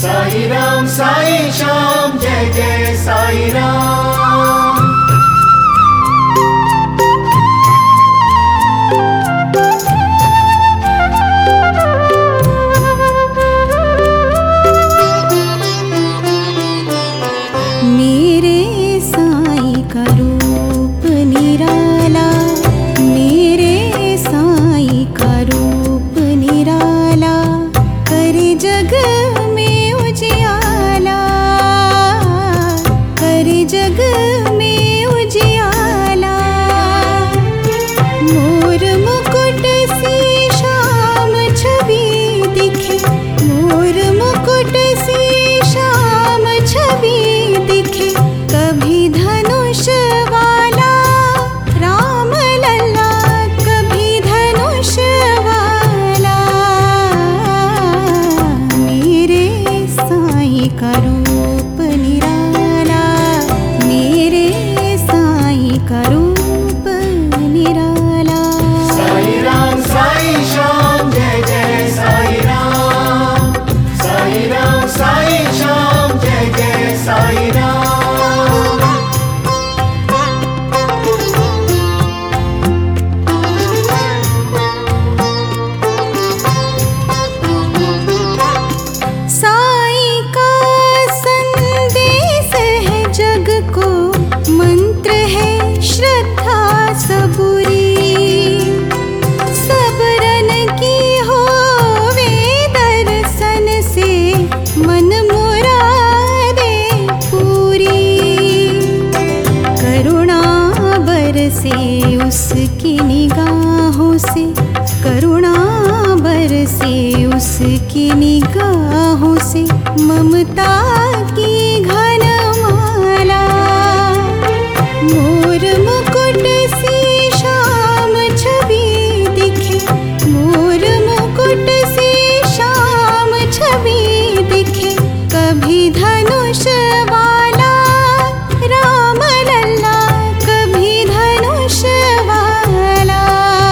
साई राम साई श्याम जय जय साई राम। मेरे साई का रूप निराला, मेरे साई का रूप निराला, करे जग में उजियाला, करे जग में उजियाला। मोर मुकुट सी श्याम छवि दिखे, मोर मुकुट सी श्याम छवि दिखे, कभी धनुष वाला राम लल्ला, कभी धनुष वाला। मेरे साई का रूप निराला, मेरे साई का रूप निराला। साई राम साई श्याम जय जय साई राम। साई राम साई श्याम जय जय साई राम। साई का संदेश है जग को, मंत्र है श्रद्धा सबूरी। सबरन की हो वे दर्शन से, मन मुरादे पूरी। करुणा बरसे उसकी निगाहों से, करुणा बरसे उसकी निगाहों से, ममता की घन माला। मोर मुकुट सी श्याम छवि दिखे, मोर मुकुट सी श्याम छवि दिखे, कभी धनुष वाला राम लल्ला, कभी धनुष वाला।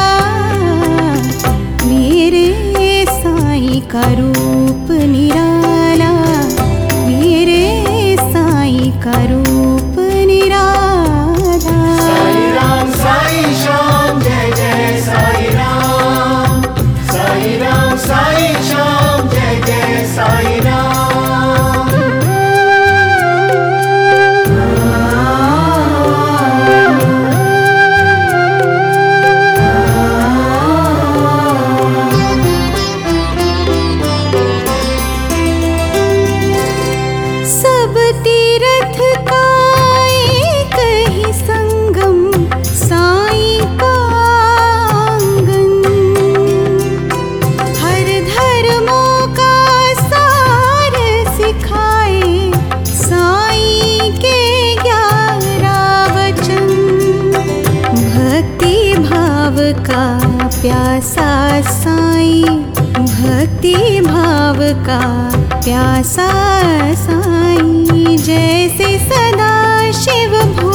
मेरे साई का रूप निराला, मेरे साई का रूप निराला। साई राम साई श्याम जय जय साई राम। साई राम साई श्याम जय जय साई राम। सब तीर्थ का एक ही संगम, साई का आंगन। हर धर्मों का सार सिखाए, साई के 11 वचन। भक्ति भाव का प्यासा साई, भक्ति भाव का प्यासा साई, जैसे सदा शिव